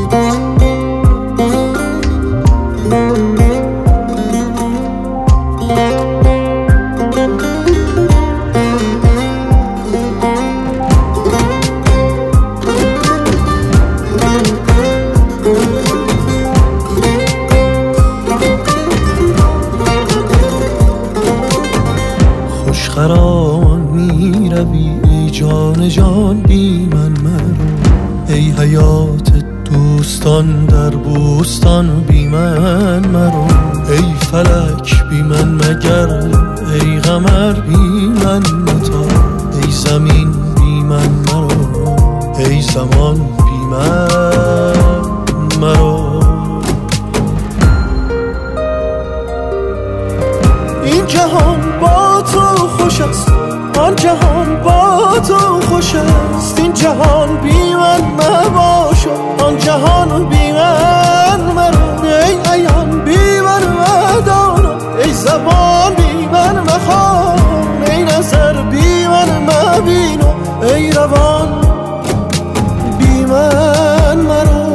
خرامان می روی ای جان جان بی من مرو، ای حیات دوستان در بوستان بی من مرو، ای فلک بی من مگر، ای قمر بی من متا، ای زمین بی من مرو، ای زمان بی من مرو. این جهان با تو خوش است، آن جهان با تو خوش است، این جهان بی من مباش، آن جهان بی من مرو، ای عیان بی من مدانا، ای زبان بی من مخوان، ای نظر بی من مبین، ای روان بی من مرو.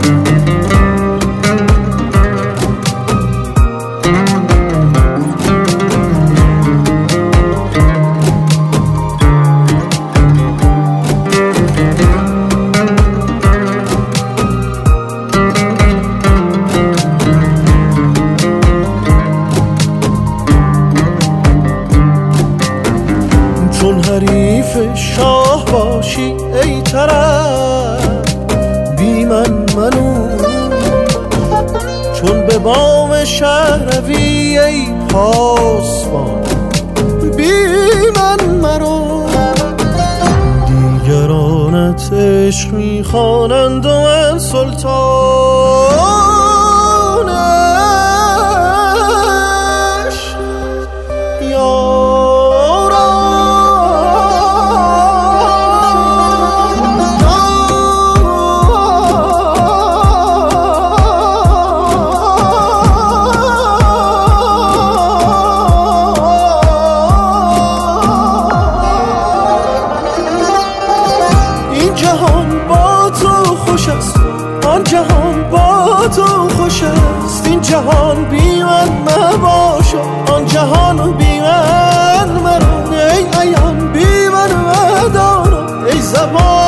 چون حریف شاه باشی ای طرب بی من منو، چون به بام شهر روی ای پاسبان بی من مرو. دیگرانت عشق میخوانند و من سلطان آن جهان با تو خوش است، این جهان بی من مباش، آن جهان بی من مرو، ای عیان بی من مدانا، ای زبان